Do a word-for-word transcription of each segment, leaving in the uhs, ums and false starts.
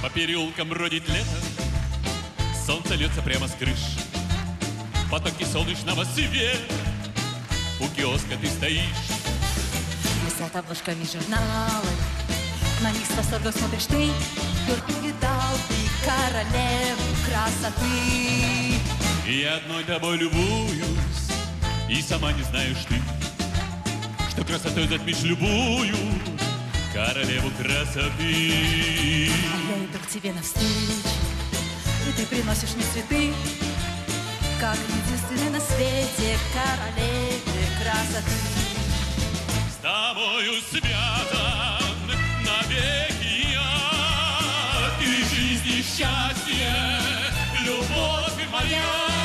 переулкам бродит лето, солнце льется прямо с крыш. Потоки солнечного света, у киоска ты стоишь. Висят обложками журналы, на них с восторгом смотришь ты. Только видал ты королеву красоты. И одной тобой любуюсь, и сама не знаешь ты, что красотой затмишь любую королеву красоты. А я иду к тебе навстречу, и ты приносишь мне цветы, как единственной на свете королеве красоты. С тобою связан навеки я, ты жизнь и счастье, любовь моя.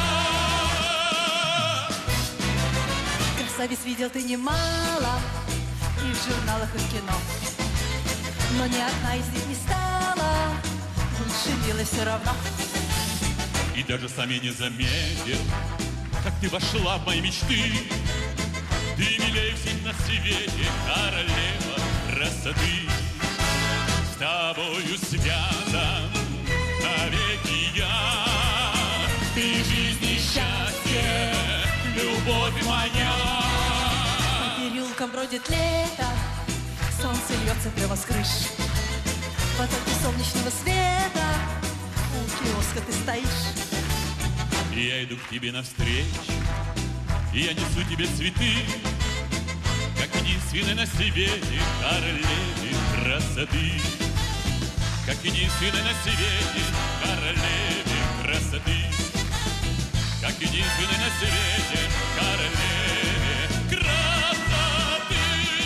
Красавиц видел ты немало, и в журналах, и в кино, но ни одна из них не стала лучше милой все равно. И даже сам я не заметил, как ты вошла в мои мечты. Ты милее всех на свете, королева красоты. С тобою связан навеки я, ты жизнь и счастье, любовь моя. По переулкам бродит лето, солнце льется прямо с крыш. В потоке солнечного света у киоска ты стоишь. И я иду к тебе навстречу, и я несу тебе цветы, как единственной на свете королеве красоты. Как единственной на свете королеве красоты. Как единственной на свете королеве красоты.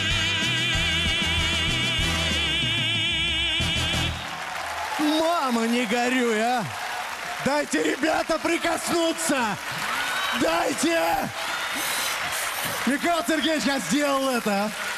Мама, не горюй, а! Дайте, ребята, прикоснуться! Дайте! Михаил Сергеевич, я сделал это!